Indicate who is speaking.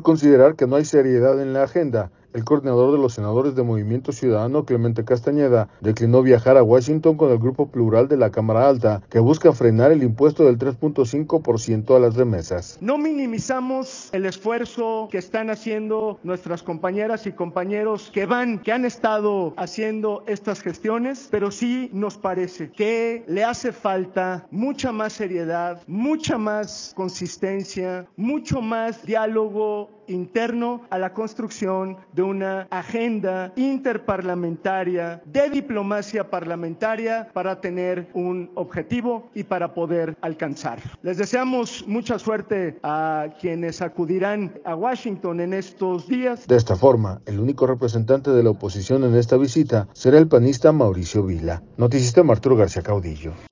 Speaker 1: considerar que no hay seriedad en la agenda, el coordinador de los senadores de Movimiento Ciudadano, Clemente Castañeda, declinó viajar a Washington con el Grupo Plural de la Cámara Alta, que busca frenar el impuesto del 3.5% a las remesas.
Speaker 2: No minimizamos el esfuerzo que están haciendo nuestras compañeras y compañeros que han estado haciendo estas gestiones, pero sí nos parece que le hace falta mucha más seriedad, mucha más consistencia, mucho más diálogo interno a la construcción de una agenda interparlamentaria de diplomacia parlamentaria para tener un objetivo y para poder alcanzar. Les deseamos mucha suerte a quienes acudirán a Washington en estos días.
Speaker 1: De esta forma, el único representante de la oposición en esta visita será el panista Mauricio Vila. Noticista Arturo García Caudillo.